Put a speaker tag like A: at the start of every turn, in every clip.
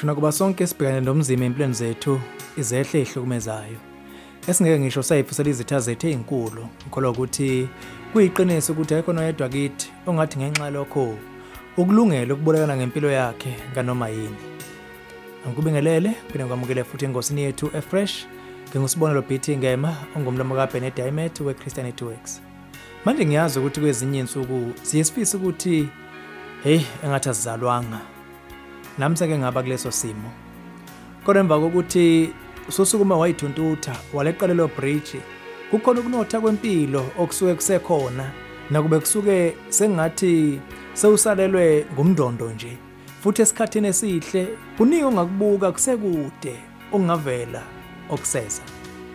A: Ngishona kuba sonke sibhekane nomzimba empilweni zethu izehle ehlukumezayo. Esingeke ngisho sayifusela izitha zethu ezinkulu. Ngikholwa ukuthi kuyiqiniso ukuthi ayikho noyedwa kithi ongathi ngenxa lokho ukulungela ukubolekana ngempilo yakhe kanoma yini. Angikubingelele phinde ngamukele futhi engosini yethu eFresh ngingusibonelo BT Ngema ongumlomo kaBennett Dimet weChristianity Works. Manje ngiyazi ukuthi kwezinye insuku siyesifisa ukuthi engathi asizalwanga. Nami sake ngaba kuleso simo. Kodwa emva kokuthi usosukuma wayithuntutha waleqala lo bridge kukhona ukunotha kwempilo okusuke kusekhona nakube kusuke sengathi sewusalelwe ngumndondo nje. Futhi esikhathini esihle kuningi ongakubuka kusekude ongavela okusesa.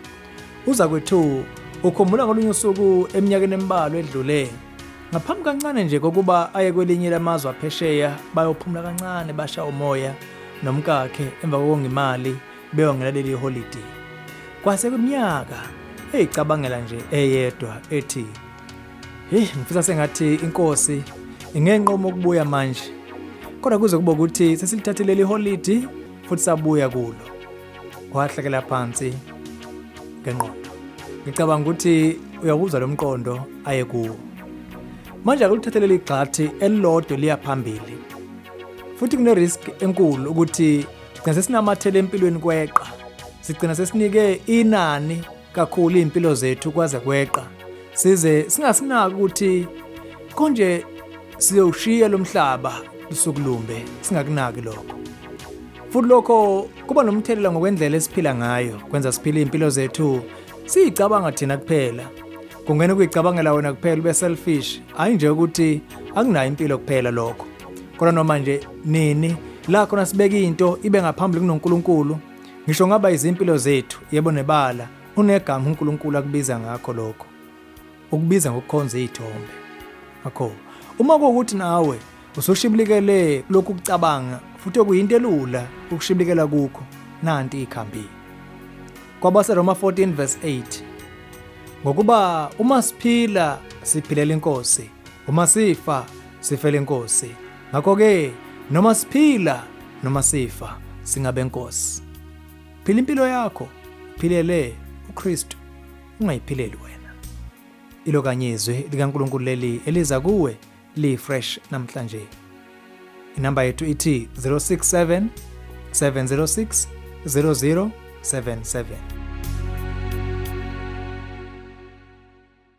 A: Uza kwethu ukhumbula ngolunye usuku eminyakeni embalwa edlule ngaphambi kancane nje kokuba aye kwelinye lamazwe aphesheya bayophumula kancane basha umoya nomkakhe emva kokonga imali beyongena leli holiday. Kwase kuminyaka eyicabangela nje eyedwa ethi ngifisa sengathi inkosi ingenqomo ukubuya manje. Kodwa kuze kube ukuthi sesilithathile leli holiday futhi sabuya kulo. Wahlekela phansi ngenqondo. Ngicabanga ukuthi uyakuzwa lo mqondo aye kuwo. Manje akulithathelele igxathi elilodwa liya phambili. Futhi kune risk enkulu ukuthi sigcina sesinamathele empilweni kweqa. Sigcina sesinike inani kakhulu impilo zethu kwaze kweqa. Size singasinaki ukuthi konje siyoshiya lo mhlaba lusukulumbe singakunaki lokho. Futhi lokho kuba nomthelela ngokwendlela esiphila ngayo, kwenza siphile impilo zethu siyicabanga thina kuphela. Kungena ukuyicabangela wena kuphela ube selfish, hayi nje ukuthi akunayo impilo kuphela lokho. Kodwa noma nje nini la khona sibeka into ibe ngaphambili kunoNkulunkulu, ngisho ngaba izimpilo zethu yebo nebala unegama uNkulunkulu akubiza ngakho lokho. Ukubiza ngokukhonza izithombe. Akho uma kuukuthi nawe usoshibilikele lokhu ukucabanga futhi okuyinto elula ukushibilikela kukho, nanti ikhambi. Kwabase Roma 14 verse 8. Ngokuba uma siphila siphilela inkosi, uma sifa sifela inkosi. Ngakho ke noma siphila noma sifa singabe inkosi. Phila impilo yakho, philele uKristu, ungayiphileli wena. Ilokanyizwe likaNkulunkulu leli eliza kuwe li fresh namhlanje. Inamba yethu ithi 067 706 0077.